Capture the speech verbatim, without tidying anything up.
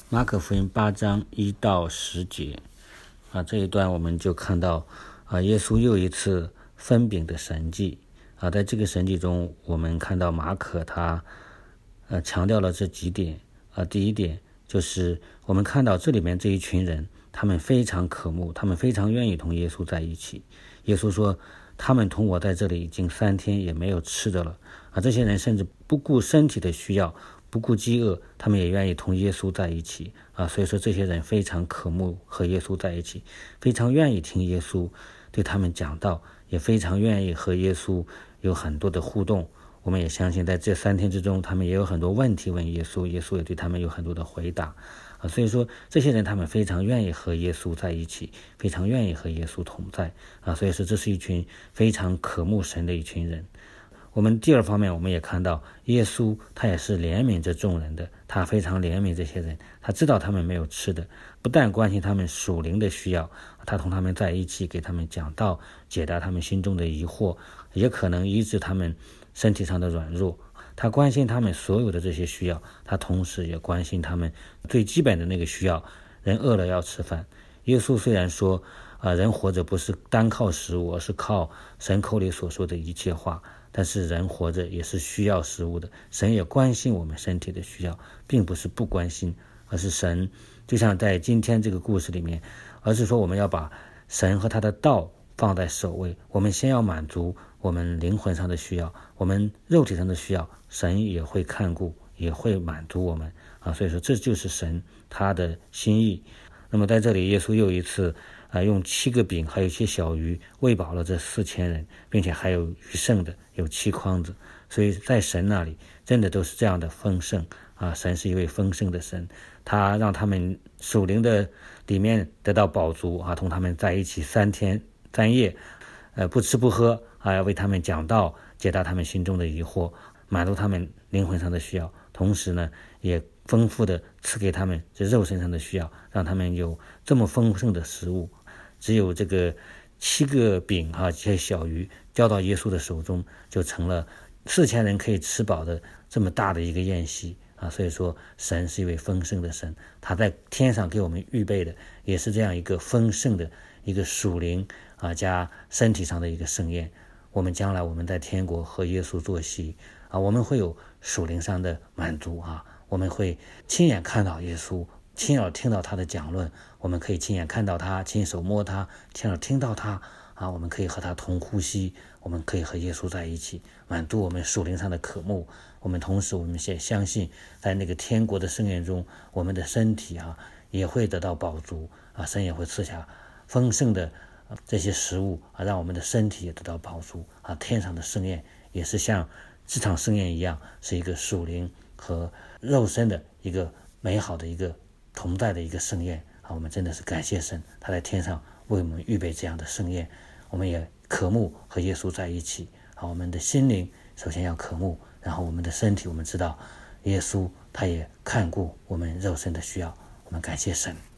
马可福音八章一到十节啊，这一段我们就看到啊，耶稣又一次分饼的神迹啊，在这个神迹中，我们看到马可他呃强调了这几点啊。第一点就是我们看到这里面这一群人，他们非常渴慕，他们非常愿意同耶稣在一起。耶稣说，他们同我在这里已经三天也没有吃的了啊。这些人甚至不顾身体的需要，不顾饥饿，他们也愿意同耶稣在一起啊。所以说这些人非常渴慕和耶稣在一起，非常愿意听耶稣对他们讲道，也非常愿意和耶稣有很多的互动。我们也相信在这三天之中，他们也有很多问题问耶稣，耶稣也对他们有很多的回答啊。所以说这些人他们非常愿意和耶稣在一起，非常愿意和耶稣同在啊。所以说这是一群非常渴慕神的一群人。我们第二方面，我们也看到耶稣他也是怜悯着众人的，他非常怜悯这些人，他知道他们没有吃的，不但关心他们属灵的需要，他同他们在一起，给他们讲道，解答他们心中的疑惑，也可能医治他们身体上的软弱。他关心他们所有的这些需要，他同时也关心他们最基本的那个需要，人饿了要吃饭。耶稣虽然说啊、呃，人活着不是单靠食物，而是靠神口里所说的一切话，但是人活着也是需要食物的。神也关心我们身体的需要，并不是不关心，而是神就像在今天这个故事里面，而是说我们要把神和他的道放在首位，我们先要满足我们灵魂上的需要，我们肉体上的需要，神也会看顾，也会满足我们啊。所以说这就是神他的心意。那么在这里耶稣又一次啊，用七个饼还有一些小鱼喂饱了这四千人，并且还有余剩的有七筐子。所以在神那里真的都是这样的丰盛啊！神是一位丰盛的神，他让他们属灵的里面得到饱足啊，同他们在一起三天三夜，呃，不吃不喝啊，要为他们讲道，解答他们心中的疑惑，满足他们灵魂上的需要，同时呢，也丰富的赐给他们这肉身上的需要，让他们有这么丰盛的食物。只有这个七个饼啊，这些小鱼交到耶稣的手中，就成了四千人可以吃饱的这么大的一个宴席啊。所以说神是一位丰盛的神，他在天上给我们预备的也是这样一个丰盛的一个属灵啊加身体上的一个盛宴。我们将来我们在天国和耶稣坐席啊，我们会有属灵上的满足啊，我们会亲眼看到耶稣，亲耳听到他的讲论，我们可以亲眼看到他，亲手摸他，亲耳听到他啊，我们可以和他同呼吸，我们可以和耶稣在一起，满足我们属灵上的渴慕。我们同时我们也相信在那个天国的盛宴中，我们的身体啊也会得到饱足啊，神也会赐下丰盛的这些食物啊，让我们的身体也得到饱足啊。天上的盛宴也是像这场盛宴一样，是一个属灵和肉身的一个美好的一个同在的一个盛宴啊。我们真的是感谢神，他在天上为我们预备这样的盛宴，我们也渴慕和耶稣在一起啊。我们的心灵首先要渴慕，然后我们的身体，我们知道耶稣他也看顾我们肉身的需要，我们感谢神。